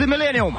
the Millennium.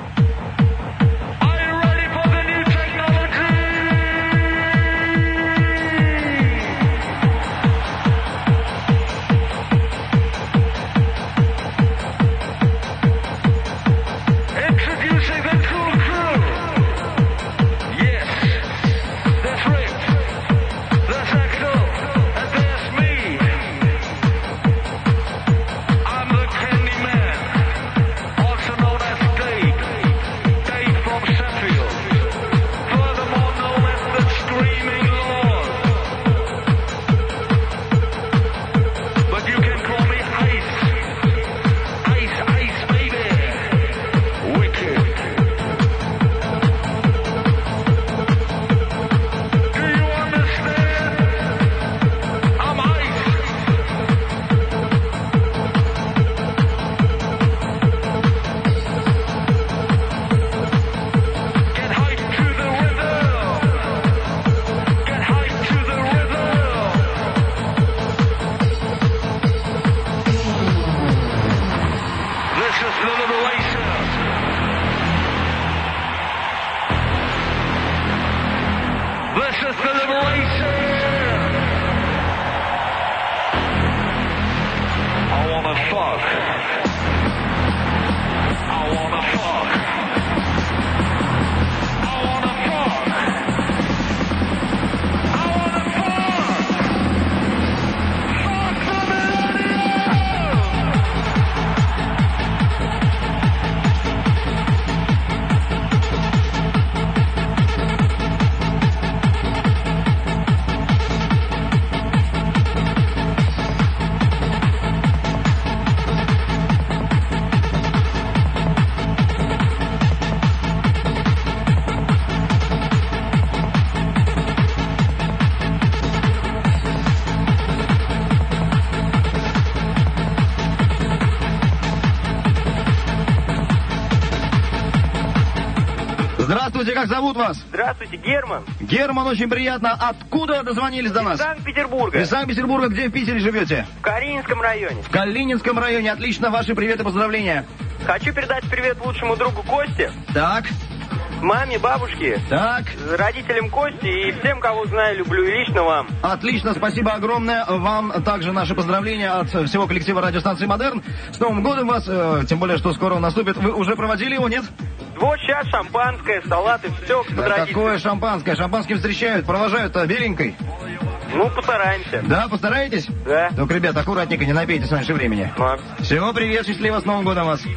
Здравствуйте, как зовут вас? Здравствуйте, Герман. Герман, очень приятно. Откуда дозвонились до нас? Из Санкт-Петербурга. Из Санкт-Петербурга. Где в Питере живете? В Калининском районе. В Калининском районе. Отлично. Ваши приветы и поздравления. Хочу передать привет лучшему другу Косте. Так. Маме, бабушке. Так. Родителям Кости и всем, кого знаю, люблю. И лично вам. Отлично. Спасибо огромное. Вам также наши поздравления от всего коллектива радиостанции «Модерн». С Новым годом вас. Тем более, что скоро он наступит. Вы уже проводили его, нет? Вот сейчас шампанское, салаты, все по традиции. Какое шампанское? Шампанским встречают, провожают-то беленькой. Ну, постараемся. Да, постараетесь? Да. Только, ребят, аккуратненько, не напейтесь раньше времени. Макс. Всего привет, счастливо, с Новым годом вас.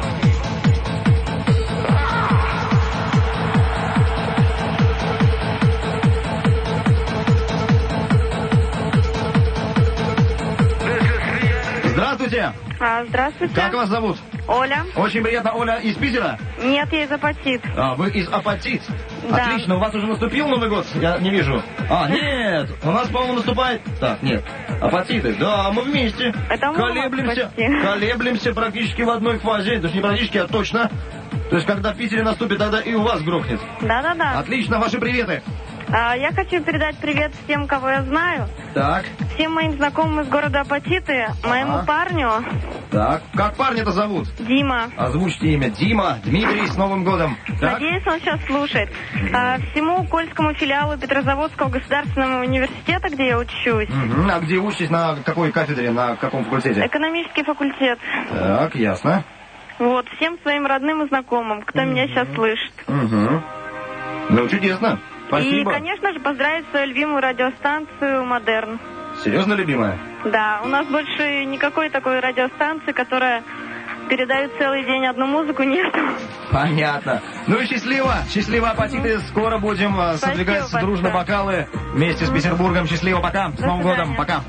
Здравствуйте. Здравствуйте. Как вас зовут? Оля. Очень приятно. Оля из Питера? Нет, я из Апатит. Вы из Апатит? Да. Отлично. У вас уже наступил Новый год? Я не вижу. Нет. У нас, по-моему, наступает... Так, нет. Апатиты. Да, мы вместе. Это колеблемся. Колеблемся практически в одной фазе. То есть не практически, а точно. То есть когда в Питере наступит, тогда и у вас грохнет. Да-да-да. Отлично. Ваши приветы. Я хочу передать привет всем, кого я знаю. Так. Всем моим знакомым из города Апатиты, моему парню. Так. Как парня-то зовут? Дима. Озвучьте имя. Дима. Дмитрий, с Новым годом. Так. Надеюсь, он сейчас слушает. Всему Кольскому филиалу Петрозаводского государственного университета, где я учусь. А где учитесь, на какой кафедре, на каком факультете? Экономический факультет. Так, ясно. Вот, всем своим родным и знакомым, кто меня сейчас слышит. Ну, чудесно. Спасибо. И, конечно же, поздравить свою любимую радиостанцию «Модерн». Серьезно, любимая? Да, у нас больше никакой такой радиостанции, которая передает целый день одну музыку, нет. Понятно. Ну и счастливо. Счастливо, Апатиты. Скоро будем содвигать дружно бокалы вместе с Петербургом. Счастливо, пока. С Новым годом. Пока.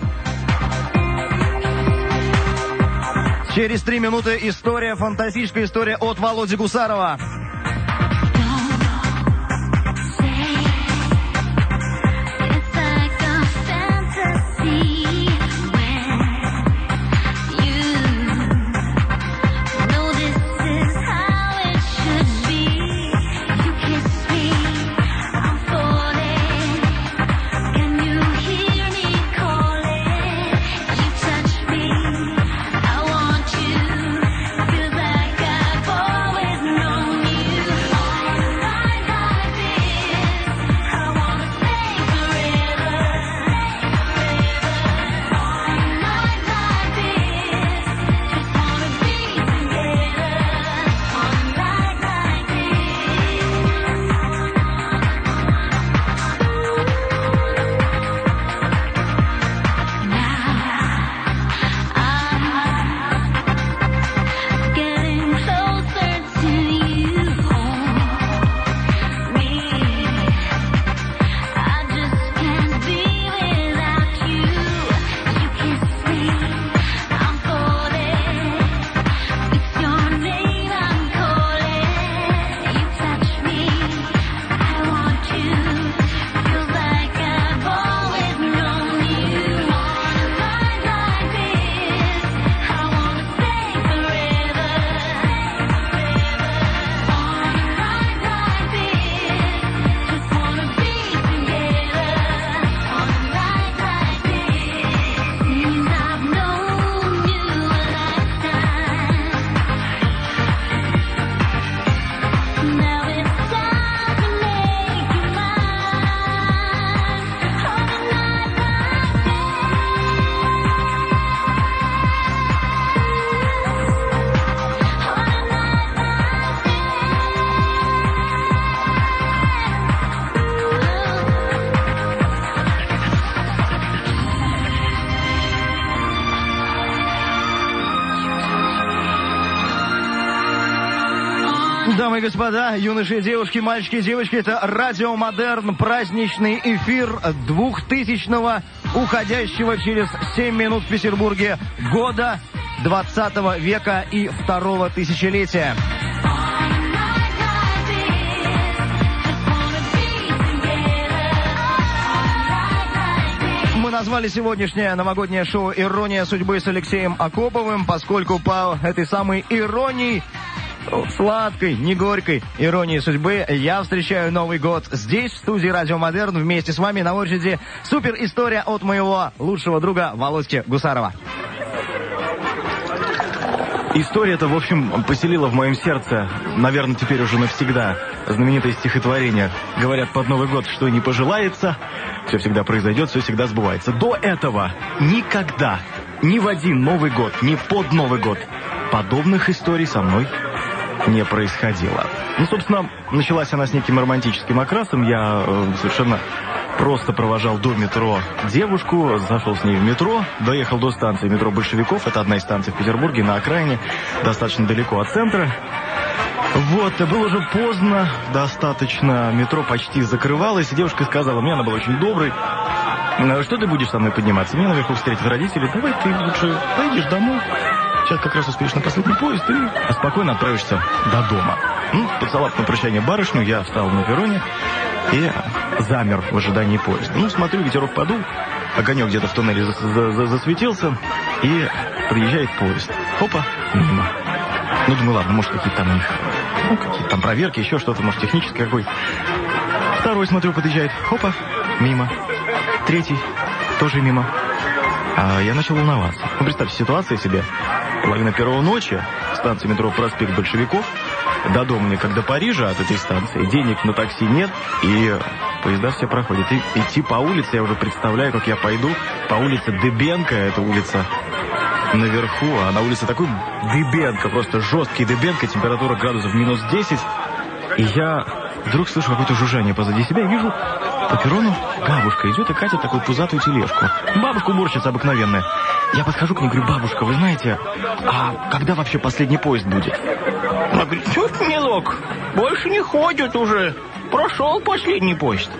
Через 3 минуты история, фантастическая история от Володи Гусарова. I want you, feels like I Дамы и господа, юноши и девушки, мальчики и девочки, это Радио Модерн, праздничный эфир 2000-го, уходящего через 7 минут в Петербурге года 20 века и второго тысячелетия. Мы назвали сегодняшнее новогоднее шоу «Ирония судьбы» с Алексеем Акоповым, поскольку по этой самой иронии, сладкой, не горькой иронии судьбы, я встречаю Новый год здесь, в студии Радио Модерн. Вместе с вами на очереди супер история от моего лучшего друга Володьки Гусарова. История-то, в общем, поселила в моем сердце, наверное, теперь уже навсегда, знаменитое стихотворение. Говорят, под Новый год, что не пожелается, все всегда произойдет, все всегда сбывается. До этого никогда, ни в один Новый год, ни под Новый год подобных историй со мной не происходило. Ну, собственно, началась она с неким романтическим окрасом. Я совершенно просто провожал до метро девушку, зашел с ней в метро, доехал до станции метро Большевиков. Это одна из станций в Петербурге, на окраине, достаточно далеко от центра. Вот, было уже поздно, достаточно, метро почти закрывалось, и девушка сказала, мне она была очень доброй, что ты будешь со мной подниматься? Меня наверху встретят родители, давай ты лучше поедешь домой. Сейчас как раз успеешь на последний поезд и спокойно отправишься до дома. Поцеловав на прощание барышню, я встал на перроне и замер в ожидании поезда. Смотрю, ветерок подул, огонек где-то в туннеле засветился, и приезжает поезд. Хопа, мимо. Думаю, ладно, может, какие-то там у них, какие-то там проверки, еще что-то, может, техническое какой. Второй, смотрю, подъезжает. Хопа, мимо. Третий, тоже мимо. Я начал волноваться. Представьте ситуацию себе. Половина первого ночи, станция метро проспект Большевиков. До дома мне, как до Парижа от этой станции. Денег на такси нет, и поезда все проходят. И идти по улице, я уже представляю, как я пойду по улице Дыбенко, это улица наверху, а на улице такой Дыбенко, просто жесткий Дыбенко, температура градусов минус 10. И я вдруг слышу какое-то жужжание позади себя и вижу, по перрону бабушка идет и катит такую пузатую тележку. Бабушка-уборщица обыкновенная. Я подхожу к ней и говорю, бабушка, вы знаете, а когда вообще последний поезд будет? Она говорит, милок, больше не ходят уже. Прошел последний поезд.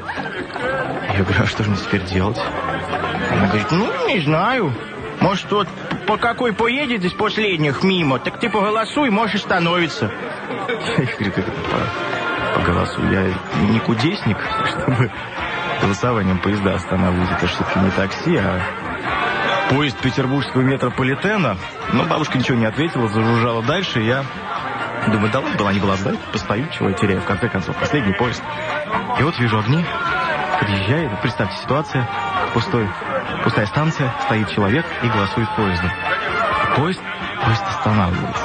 Я говорю, а что же мне теперь делать? Она говорит, не знаю. Может, вот по какой поедет из последних мимо, так ты поголосуй, можешь остановиться. Я говорю, как это поголосуй? Я не кудесник, чтобы голосованием поезда останавливать. Это все-таки не такси, а поезд петербургского метрополитена. Но бабушка ничего не ответила, зажужжала дальше. Я думаю, да ладно, была не была сдать, постою, чего я теряю, в конце концов, последний поезд. И вот вижу огни, подъезжает, представьте, ситуация, пустая станция, стоит человек и голосует поездом. Поезд останавливается.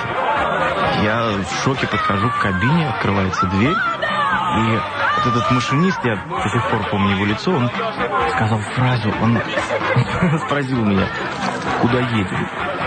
Я в шоке подхожу к кабине, открывается дверь, и вот этот машинист, я до сих пор помню его лицо, он сказал фразу, он спросил меня, куда едем.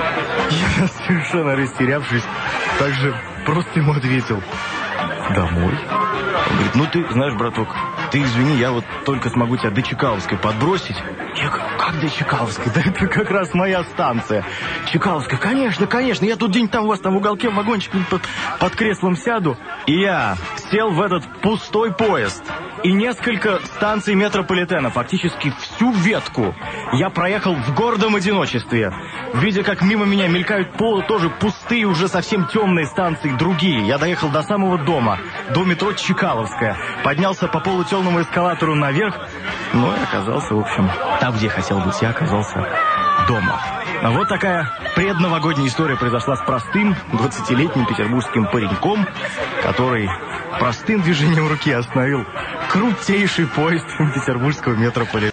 Я, совершенно растерявшись, также просто ему ответил, домой. Он говорит, ты знаешь, браток, ты извини, я вот только смогу тебя до Чкаловской подбросить. Я говорю, как до Чкаловской? Да это как раз моя станция. Чкаловская, конечно, я тут где-нибудь там у вас там в уголке, в вагончике под креслом сяду. И я сел в этот пустой поезд. И несколько станций метрополитена, фактически всю ветку, я проехал в гордом одиночестве. Видя, как мимо меня мелькают тоже пустые, уже совсем темные станции другие. Я доехал до самого дома, до метро Чкаловская. Поднялся по полутемному эскалатору наверх, и оказался, в общем, там, где хотел быть. Я оказался дома. Вот такая предновогодняя история произошла с простым 20-летним петербургским пареньком, который простым движением руки остановил крутейший поезд петербургского метрополитена.